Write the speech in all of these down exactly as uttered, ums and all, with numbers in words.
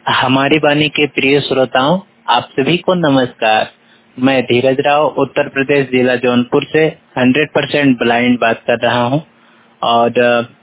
हमारी वाणी के प्रिय श्रोताओं, आप सभी को नमस्कार। मैं धीरज राव उत्तर प्रदेश जिला जौनपुर से हंड्रेड परसेंट ब्लाइंड बात कर रहा हूं और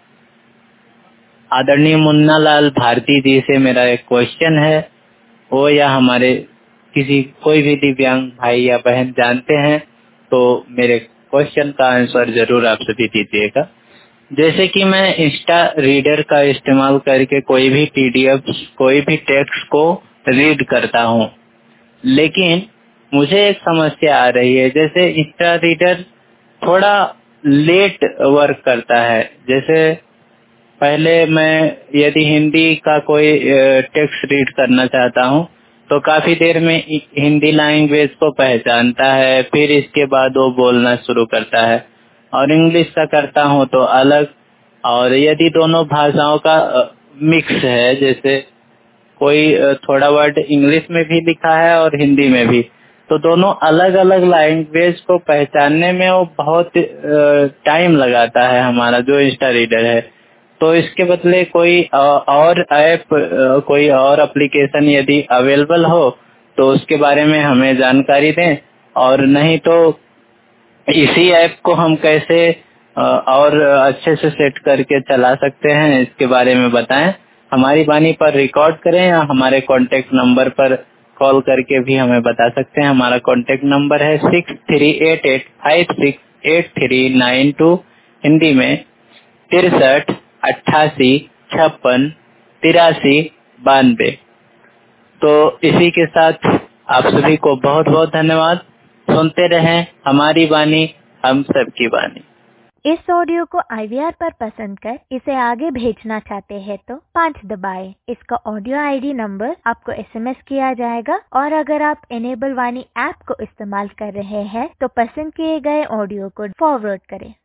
आदरणीय मुन्ना लाल भारती जी से मेरा एक क्वेश्चन है। वो या हमारे किसी कोई भी दिव्यांग भाई या बहन जानते हैं तो मेरे क्वेश्चन का आंसर जरूर आप सभी दीजिएगा। जैसे कि मैं इंस्टा रीडर का इस्तेमाल करके कोई भी पीडीएफ कोई भी टेक्स्ट को रीड करता हूँ, लेकिन मुझे एक समस्या आ रही है। जैसे इंस्टा रीडर थोड़ा लेट वर्क करता है। जैसे पहले मैं यदि हिंदी का कोई टेक्स्ट रीड करना चाहता हूँ तो काफी देर में हिंदी लैंग्वेज को पहचानता है, फिर इसके बाद वो बोलना शुरू करता है। और इंग्लिश का करता हूँ तो अलग। और यदि दोनों भाषाओं का मिक्स है, जैसे कोई थोड़ा वर्ड इंग्लिश में भी लिखा है और हिंदी में भी, तो दोनों अलग अलग लैंग्वेज को पहचानने में वो बहुत टाइम लगाता है हमारा जो इंस्टा रीडर है। तो इसके बदले कोई और ऐप, कोई और एप्लीकेशन यदि अवेलेबल हो तो उसके बारे में हमें जानकारी दें, और नहीं तो इसी ऐप को हम कैसे और अच्छे से सेट करके चला सकते हैं इसके बारे में बताएं। हमारी वाणी पर रिकॉर्ड करें या हमारे कॉन्टेक्ट नंबर पर कॉल करके भी हमें बता सकते हैं। हमारा कॉन्टेक्ट नंबर है six three eight eight five six eight three nine two, Hindi में तिरसठ अट्ठासी छप्पन तिरासी बानवे। तो इसी के साथ आप सभी को बहुत बहुत धन्यवाद। सुनते रहें हमारी वाणी, हम सबकी वाणी। इस ऑडियो को आई वी आर पर पसंद कर इसे आगे भेजना चाहते हैं तो पाँच दबाएं। इसका ऑडियो आईडी नंबर आपको एसएमएस किया जाएगा, और अगर आप एनेबल वाणी ऐप को इस्तेमाल कर रहे हैं तो पसंद किए गए ऑडियो को फॉरवर्ड करें।